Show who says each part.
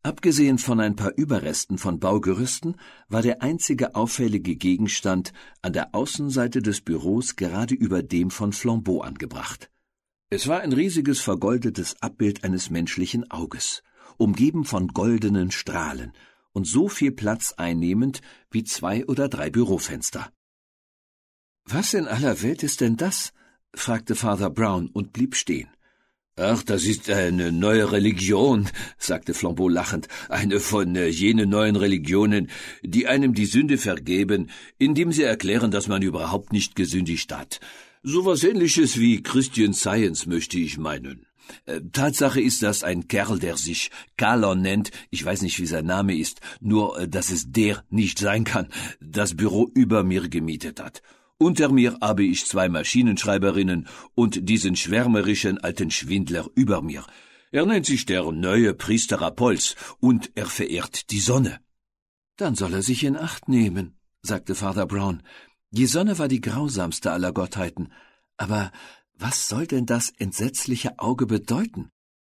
Speaker 1: Abgesehen von ein paar Überresten von Baugerüsten war der einzige auffällige Gegenstand an der Außenseite des Büros gerade über dem von Flambeau angebracht. Es war ein riesiges vergoldetes Abbild eines menschlichen Auges, umgeben von goldenen Strahlen und so viel Platz einnehmend wie 2 oder 3 Bürofenster. »Was in aller Welt ist denn das?« fragte Father Brown und blieb stehen. »Ach, das ist eine neue Religion«, sagte Flambeau lachend, »eine von jenen neuen Religionen, die einem die Sünde vergeben, indem sie erklären, dass man überhaupt nicht gesündigt hat. Sowas Ähnliches wie Christian Science, möchte ich meinen. Tatsache ist, dass ein Kerl, der sich Kalon nennt, ich weiß nicht, wie sein Name ist, nur, dass es der nicht sein kann, das Büro über mir gemietet hat. Unter mir habe ich 2 Maschinenschreiberinnen und diesen schwärmerischen alten Schwindler über mir. Er nennt sich der neue Priester Apolls und er verehrt die Sonne.« »Dann soll er sich in Acht nehmen«, sagte Father Brown. Die Sonne war die grausamste aller Gottheiten. Aber was soll denn das entsetzliche Auge bedeuten?